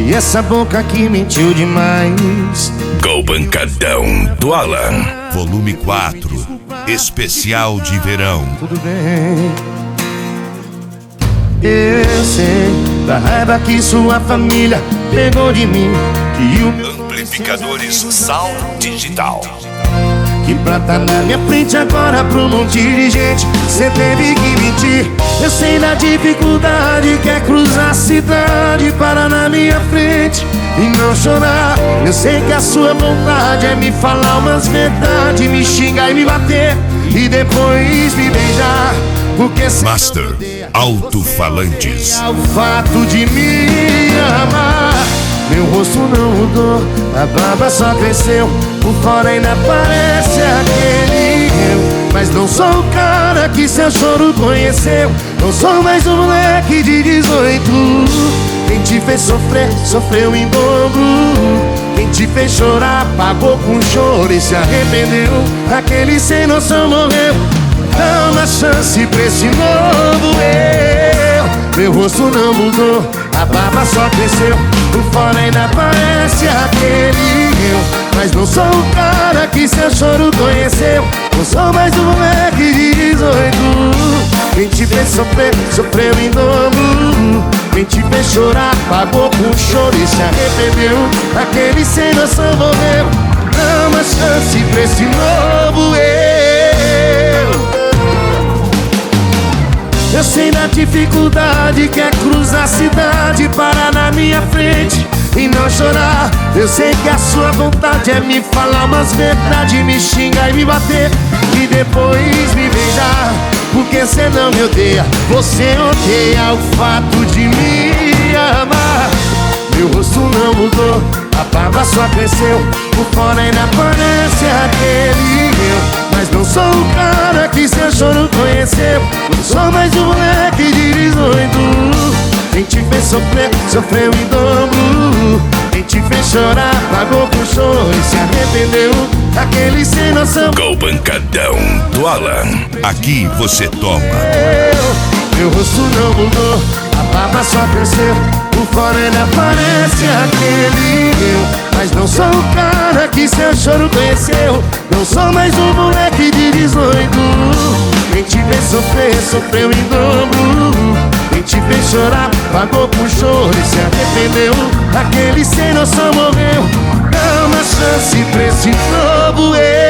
E essa boca que mentiu demais. Go Pancadão do Alan. Volume 4, especial de verão. Tudo bem, eu sei da raiva que sua família pegou de mim, que o meu Amplificadores Sound Digital. que pra tá na minha frente agora pra um monte de gente cê teve que mentir. Eu sei da dificuldade que é cruzar a cidade, parar na minha frente e não chorar. Eu sei que a sua vontade é me falar umas verdades, me xingar e me bater e depois me beijar. Porque cê Master não odeia, Alto-Falantes. você odeia o fato de me amar. Meu rosto não mudou, a barba só cresceu, por fora ainda parece aquele eu. Mas não sou o cara que seu choro conheceu, não sou mais um moleque de 18. Quem te fez sofrer, sofreu em dobro. Quem te fez chorar, pagou com choro e se arrependeu. Aquele sem noção morreu. Dá uma chance pra esse novo eu. Meu rosto não mudou, a barba só cresceu, por fora ainda parece aquele eu. Mas não sou o cara que seu choro conheceu, não sou mais um moleque de 18. Quem te fez sofrer, sofreu em dobro. Quem te fez chorar, pagou com choro e se arrependeu. Aquele sem noção morreu. Dá uma chance pra esse novo eu. Eu sei da dificuldade que é cruzar a cidade, parar na minha frente e não chorar. Eu sei que a sua vontade é me falar umas verdades, me xingar e me bater e depois me beijar. Porque cê não me odeia, você odeia o fato de me amar. Meu rosto não mudou, a barba só cresceu, por fora ainda parece aquele eu. Mas não sou o cara que seu choro conheceu, não sou mais um moleque de 18. Quem te fez sofrer, sofreu em dobro. Quem te fez chorar, pagou com choro e se arrependeu. Aquele sem noção. Go Pancadão do Alan. Aqui você toma. Meu rosto não mudou, a barba só cresceu, por fora ainda parece aquele eu. Mas não sou o cara que seu choro conheceu, não sou mais um moleque de 18. Quem te fez sofrer, sofreu em dobro. Quem te fez chorar, pagou com choro e se arrependeu. Aquele sem noção morreu. Dá uma chance pra esse novo eu.